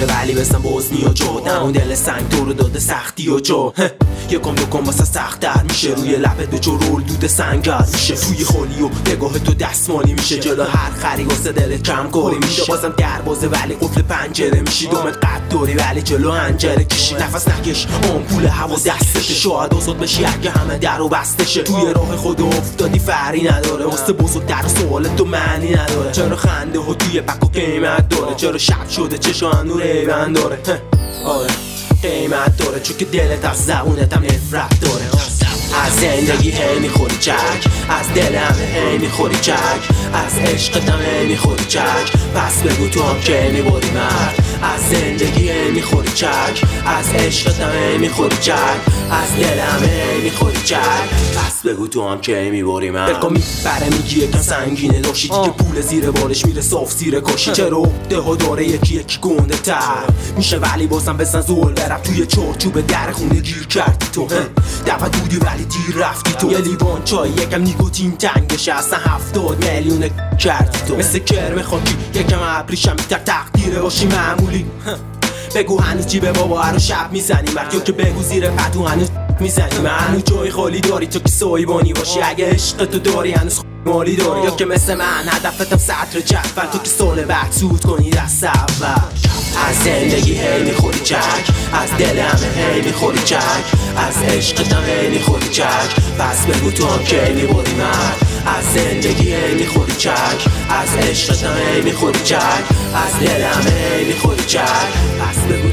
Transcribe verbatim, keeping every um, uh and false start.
داره ولی بسن بزنی و جو اون دل سنگ تو رو داده سختی و جو یکم دوکم واسه سخت‌تر میشه روی لبت به جو رول دود سنگت میشه توی خالی و نگاه تو دستمالی میشه جلو هر خری واسه دل کم کاری میشه بازم دروازه ولی قفل پنجره میشی دومت قد داری ولی جلو انجره کشی نفس نکش آمپول هوا دستته شاید آزاد بشی اگه همه درو بسته شه توی راه خود افتادی فری نداره واسه بزرگتر سوال تو معنی نداره چرا خنده ها توی پک و قیمت داره چرا شب شده چشان نور ایوان داره آره قیمت داره چون که دلت از زبونت هم نفرت داره از زندگی هی میخوری چک از دلم هی میخوری چک از عشقتم هی میخوری چک پس بگو تو هم که میبری مرد از زندگی هی میخوری چک از عشقتم هی میخوری چک از دلم هی میخوری چک پس بگو تو هم که میبری مرد دلکا میبره میگی یکم سنگینه داشتی که پول زیر بالش میره صاف زیر کاشی چرا عقده ها داره یکی یکی گنده تر میشه ولی بازم بزن زول برم توی چارچوب در خونه گیر کردی تو دفعه دودی ولی دیر رفتی تو یه لیوان چای یکم نیکوتین تنگشه اصلا هفتاد میلیون کردی تو مثل کرم خاکی یکم ابریشم بیتر تقدیره باشی معمولی بگو هنوز جیب بابا هر شب میزنی مرکیو که بگو زیر پتو هنوز میزنی من هنوز جای خالی داری تو که سایبانی باشی اگه عشق تو داری هنوز مالی داری یا که مثل من هدفتم سطر جدول تو که سال بعد سود کنی دست اول از زندگی هی میخوری چک از دلم هی میخوری چک از عشقتم هی میخوری چک پس بگو تو هم که میبری مرد از زندگی هی میخوری چک از عشقتم هی میخوری چک از دلم هی میخوری چک پس بگو